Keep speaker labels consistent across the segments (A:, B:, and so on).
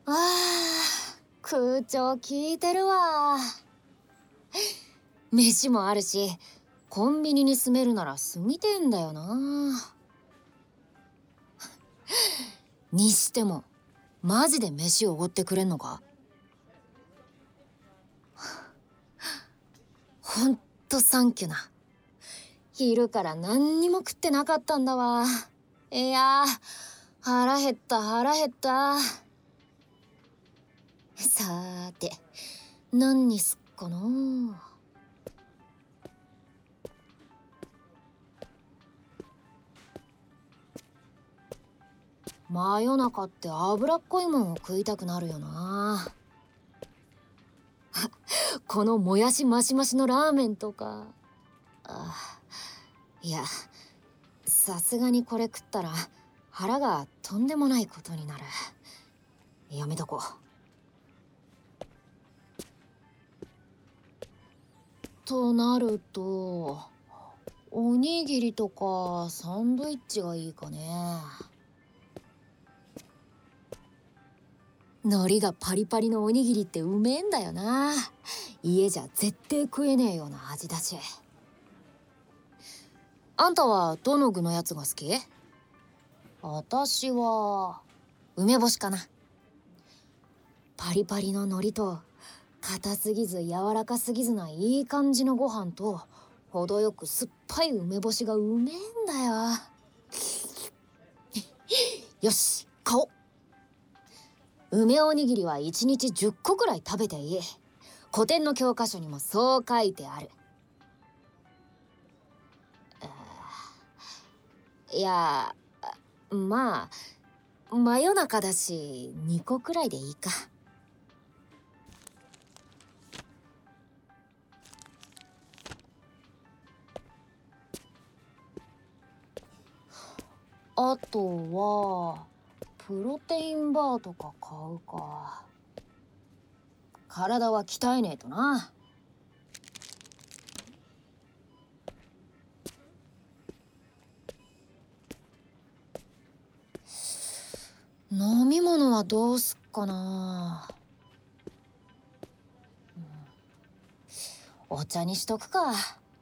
A: 空調効いてるわ。飯もあるし、コンビニに住めるなら住みてんだよな。にしても、マジで飯おごってくれんのか？ほんとサンキュな。昼から何にも食ってなかったんだわ。いや腹減った腹減った。さーて、何にすっかな。真夜中って脂っこいもんを食いたくなるよな。このもやしマシマシのラーメンとか。いや、さすがにこれ食ったら腹がとんでもないことになる。やめとこう。となると、おにぎりとかサンドイッチがいいかね。海苔がパリパリのおにぎりってうめえんだよな。家じゃ絶対食えねえような味だし。あんたはどの具のやつが好き？私は梅干しかな。パリパリの海苔と硬すぎず柔らかすぎずないい感じのご飯と程よく酸っぱい梅干しがうめえんだよ。よし、買おう。梅おにぎりは1日10個くらい食べていい。古典の教科書にもそう書いてある。いや、まあ真夜中だし2個くらいでいいか。あとはプロテインバーとか買うか。体は鍛えねえとな。飲み物はどうすっかな。お茶にしとくか。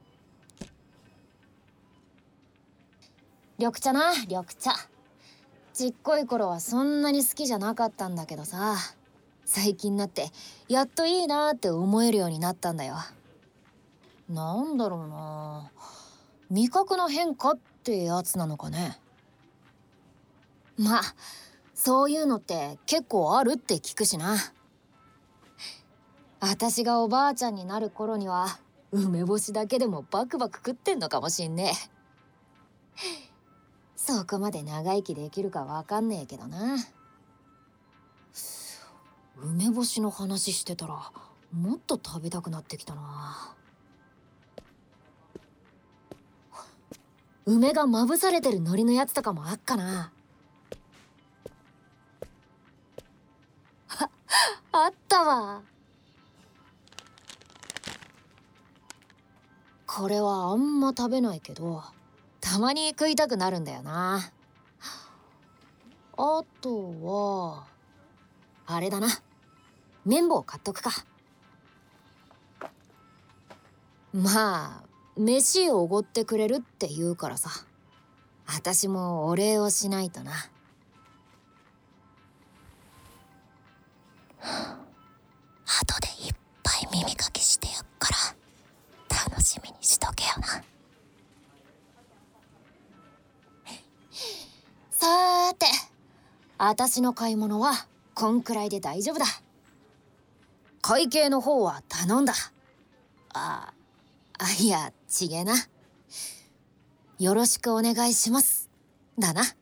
A: 緑茶な、緑茶。ちっこい頃はそんなに好きじゃなかったんだけどさ、最近になってやっといいなって思えるようになったんだよ。なんだろうな、味覚の変化ってやつなのかね。まあそういうのって結構あるって聞くしな。私がおばあちゃんになる頃には梅干しだけでもバクバク食ってんのかもしんねえ。そこまで長生きできるかわかんねえけどな。梅干しの話してたらもっと食べたくなってきたな。梅がまぶされてる海苔のやつとかもあっかな。あったわ。これはあんま食べないけどたまに食いたくなるんだよな。あとはあれだな、綿棒買っとくか。まあ飯をおごってくれるって言うからさ、私もお礼をしないとな。後でいっぱい耳かきしてやっから楽しみにしとけよな。さーて、私の買い物はこんくらいで大丈夫だ。会計の方は頼んだ。いや、ちげえな。よろしくお願いします。だな。